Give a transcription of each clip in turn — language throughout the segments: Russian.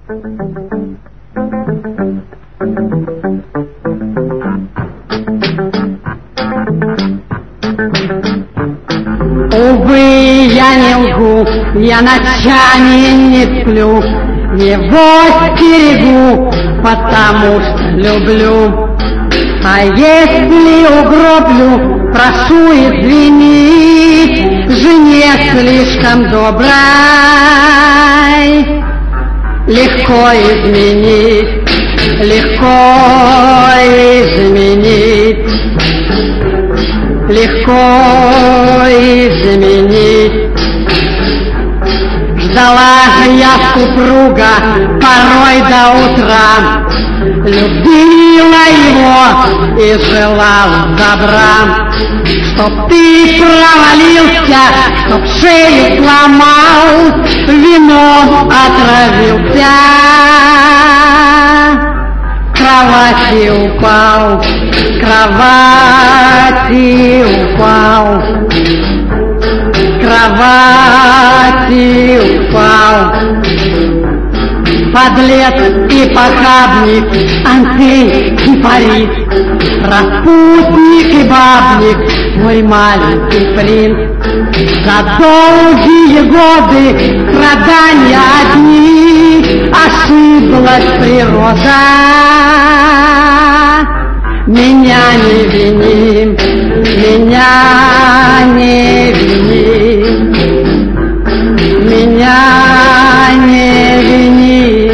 Увы, я не лгу, я ночами не сплю, его стерегу, потому что люблю. А если угроблю, прошу извинить, жене слишком доброй легко изменить, легко изменить, легко изменить. Ждала я супруга порой до утра, любила его и желала добра. Чтоб ты провалился, чтоб шею сломал, вином отравился, к кровати упал, к кровати упал, к кровати упал. Подлец и похабник, антикипарис, распутник и бабник, мой маленький принц. За долгие годы страдания одни ошиблась природа. Меня не вини, меня не вини, меня не вини.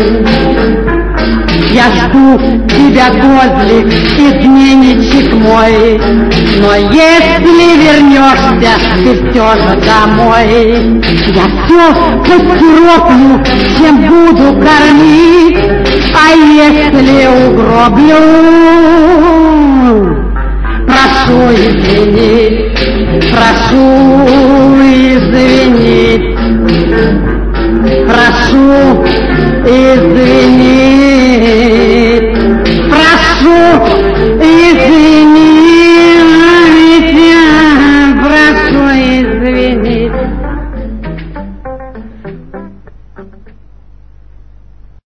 Я жду тебя, козлик, изменничек мой, но если вернешься ты все же домой, я все построплю, чем буду кормить, а если угроблю, прошу извинить, прошу